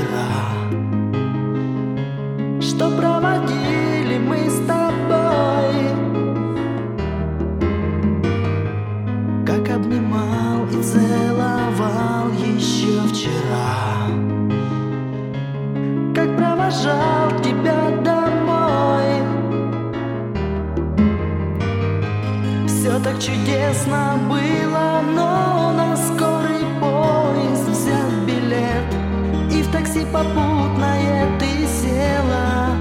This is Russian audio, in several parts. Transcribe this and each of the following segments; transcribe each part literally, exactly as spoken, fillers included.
вчера, что проводили мы с тобой, как обнимал и целовал еще вчера, как провожал тебя домой. Все так чудесно было, но на скорый поезд взял билет, и в такси попутное ты села,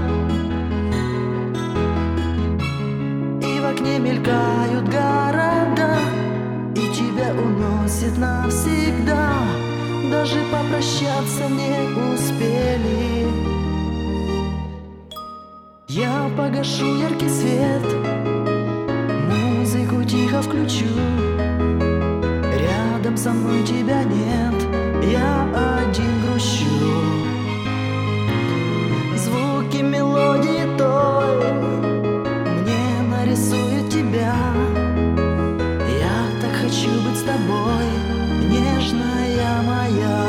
и в окне мелькают города, и тебя уносит навсегда. Даже попрощаться не успели. Я погашу яркий свет, музыку тихо включу. Рядом со мной тебя нет, я один грущу. Звуки мелодии той мне нарисуют тебя. Я так хочу быть с тобой, нежная моя.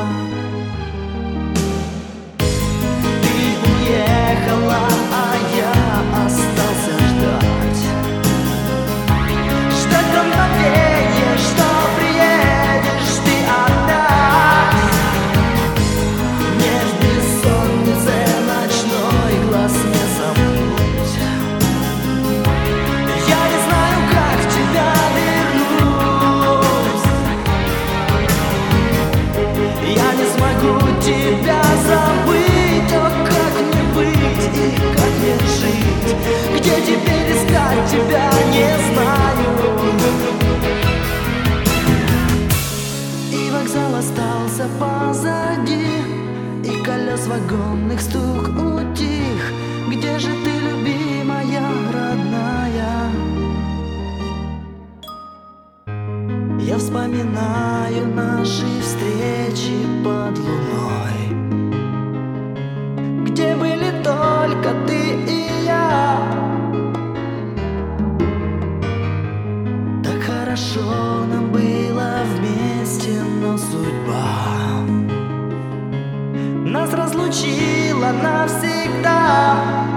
Ты уехала, а я остался ждать. Ждать до мгновения, что приедешь ты опять. Мне в бессоннице ночной глаз не сомкнуть. Я не знаю, как тебя вернуть. Я не смогу тебя забыть. О, как мне быть и как мне жить? Где теперь искать тебя, не знаю. И вокзал остался позади, и колес вагонных стук утих. Где же ты, любимая, родная? Я вспоминаю наши встречи под луной, где были только ты и я. Так хорошо нам было вместе, но судьба нас разлучила навсегда.